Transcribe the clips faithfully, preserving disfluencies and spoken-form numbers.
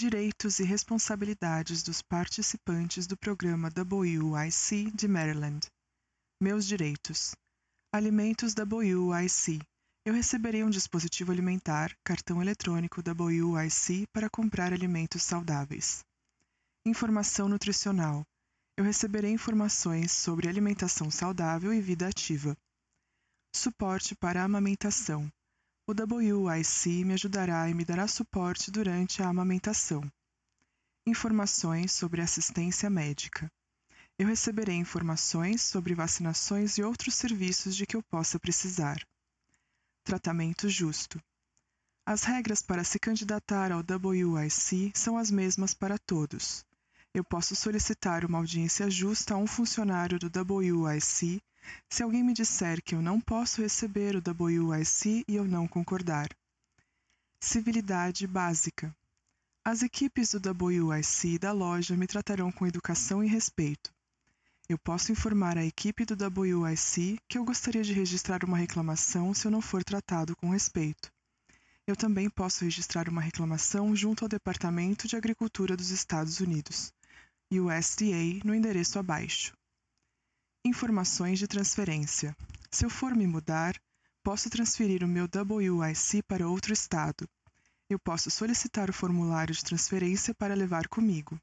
Direitos e responsabilidades dos participantes do programa W I C de Maryland. Meus direitos. Alimentos W I C. Eu receberei um dispositivo alimentar, cartão eletrônico W I C para comprar alimentos saudáveis. Informação nutricional. Eu receberei informações sobre alimentação saudável e vida ativa. Suporte para a amamentação. O W I C me ajudará e me dará suporte durante a amamentação. Informações sobre assistência médica. Eu receberei informações sobre vacinações e outros serviços de que eu possa precisar. Tratamento justo. As regras para se candidatar ao W I C são as mesmas para todos. Eu posso solicitar uma audiência justa a um funcionário do W I C se alguém me disser que eu não posso receber o W I C e eu não concordar. Civilidade básica. As equipes do W I C e da loja me tratarão com educação e respeito. Eu posso informar a equipe do W I C que eu gostaria de registrar uma reclamação se eu não for tratado com respeito. Eu também posso registrar uma reclamação junto ao Departamento de Agricultura dos Estados Unidos, U S D A, no endereço abaixo. Informações de transferência. Se eu for me mudar, posso transferir o meu W I C para outro estado. Eu posso solicitar o formulário de transferência para levar comigo.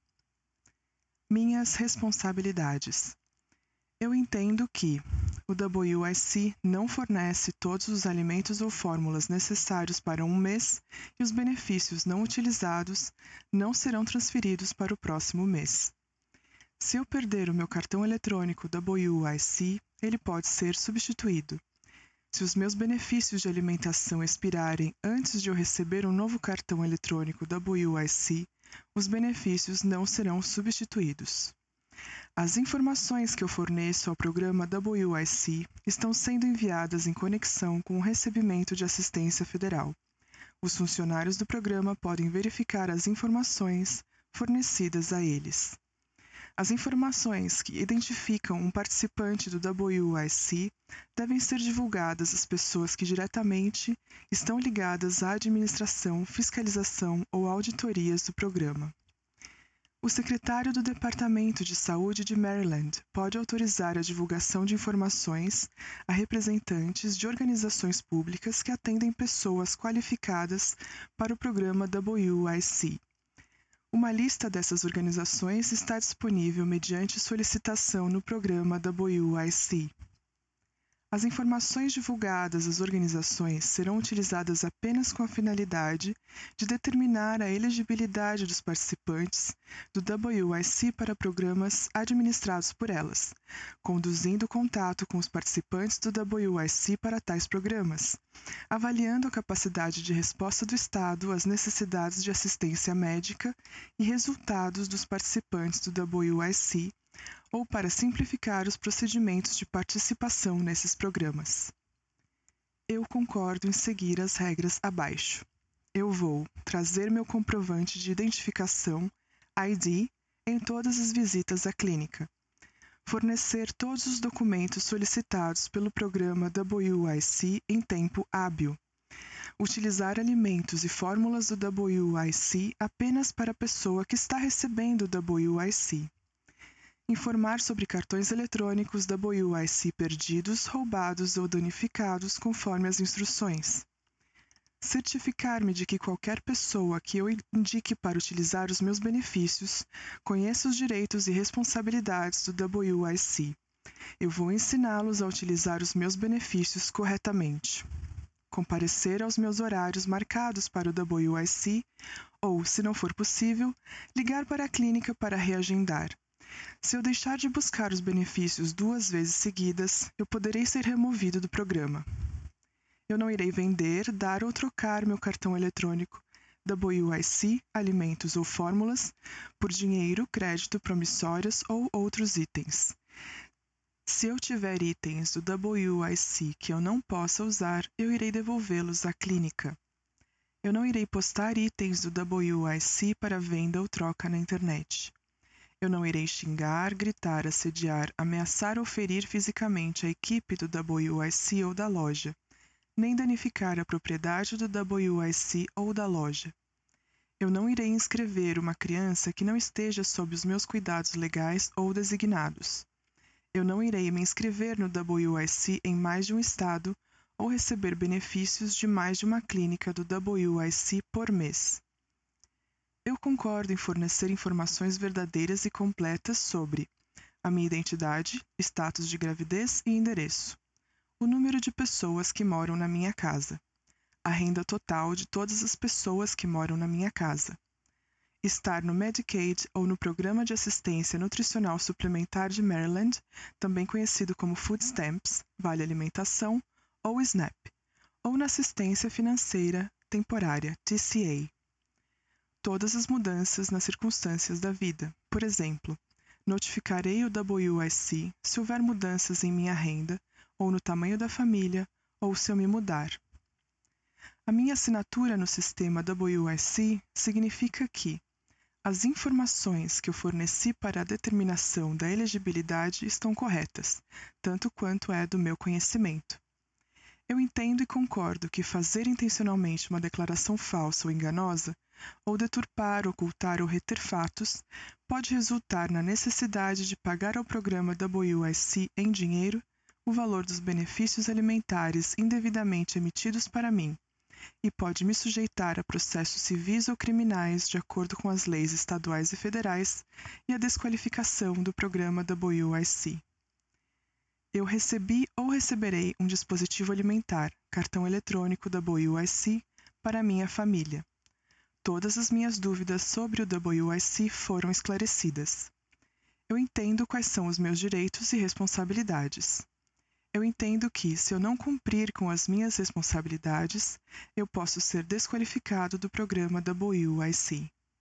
Minhas responsabilidades. Eu entendo que o W I C não fornece todos os alimentos ou fórmulas necessários para um mês e os benefícios não utilizados não serão transferidos para o próximo mês. Se eu perder o meu cartão eletrônico W I C, ele pode ser substituído. Se os meus benefícios de alimentação expirarem antes de eu receber um novo cartão eletrônico W I C, os benefícios não serão substituídos. As informações que eu forneço ao programa W I C estão sendo enviadas em conexão com o recebimento de assistência federal. Os funcionários do programa podem verificar as informações fornecidas a eles. As informações que identificam um participante do W I C devem ser divulgadas às pessoas que diretamente estão ligadas à administração, fiscalização ou auditorias do programa. O secretário do Departamento de Saúde de Maryland pode autorizar a divulgação de informações a representantes de organizações públicas que atendem pessoas qualificadas para o programa W I C. Uma lista dessas organizações está disponível mediante solicitação no programa W I C. As informações divulgadas às organizações serão utilizadas apenas com a finalidade de determinar a elegibilidade dos participantes do W I C para programas administrados por elas, conduzindo contato com os participantes do W I C para tais programas, avaliando a capacidade de resposta do Estado às necessidades de assistência médica e resultados dos participantes do W I C, ou para simplificar os procedimentos de participação nesses programas. Eu concordo em seguir as regras abaixo. Eu vou trazer meu comprovante de identificação, I D, em todas as visitas à clínica. Fornecer todos os documentos solicitados pelo programa W I C em tempo hábil. Utilizar alimentos e fórmulas do W I C apenas para a pessoa que está recebendo o W I C. Informar sobre cartões eletrônicos W I C perdidos, roubados ou danificados conforme as instruções. Certificar-me de que qualquer pessoa que eu indique para utilizar os meus benefícios conheça os direitos e responsabilidades do W I C. Eu vou ensiná-los a utilizar os meus benefícios corretamente. Comparecer aos meus horários marcados para o W I C ou, se não for possível, ligar para a clínica para reagendar. Se eu deixar de buscar os benefícios duas vezes seguidas, eu poderei ser removido do programa. Eu não irei vender, dar ou trocar meu cartão eletrônico W I C, alimentos ou fórmulas por dinheiro, crédito, promissórias ou outros itens. Se eu tiver itens do W I C que eu não possa usar, eu irei devolvê-los à clínica. Eu não irei postar itens do W I C para venda ou troca na internet. Eu não irei xingar, gritar, assediar, ameaçar ou ferir fisicamente a equipe do W I C ou da loja, nem danificar a propriedade do W I C ou da loja. Eu não irei inscrever uma criança que não esteja sob os meus cuidados legais ou designados. Eu não irei me inscrever no W I C em mais de um estado ou receber benefícios de mais de uma clínica do W I C por mês. Eu concordo em fornecer informações verdadeiras e completas sobre a minha identidade, status de gravidez e endereço, o número de pessoas que moram na minha casa, a renda total de todas as pessoas que moram na minha casa, estar no Medicaid ou no Programa de Assistência Nutricional Suplementar de Maryland, também conhecido como Food Stamps, Vale Alimentação, ou SNAP, ou na Assistência Financeira Temporária, T C A. Todas as mudanças nas circunstâncias da vida, por exemplo, notificarei o W I C se houver mudanças em minha renda, ou no tamanho da família, ou se eu me mudar. A minha assinatura no sistema W I C significa que as informações que eu forneci para a determinação da elegibilidade estão corretas, tanto quanto é do meu conhecimento. Eu entendo e concordo que fazer intencionalmente uma declaração falsa ou enganosa, ou deturpar, ocultar ou reter fatos, pode resultar na necessidade de pagar ao programa W I C em dinheiro o valor dos benefícios alimentares indevidamente emitidos para mim, e pode me sujeitar a processos civis ou criminais de acordo com as leis estaduais e federais e a desqualificação do programa W I C. Eu recebi ou receberei um dispositivo alimentar, cartão eletrônico W I C, para minha família. Todas as minhas dúvidas sobre o W I C foram esclarecidas. Eu entendo quais são os meus direitos e responsabilidades. Eu entendo que, se eu não cumprir com as minhas responsabilidades, eu posso ser desqualificado do programa W I C.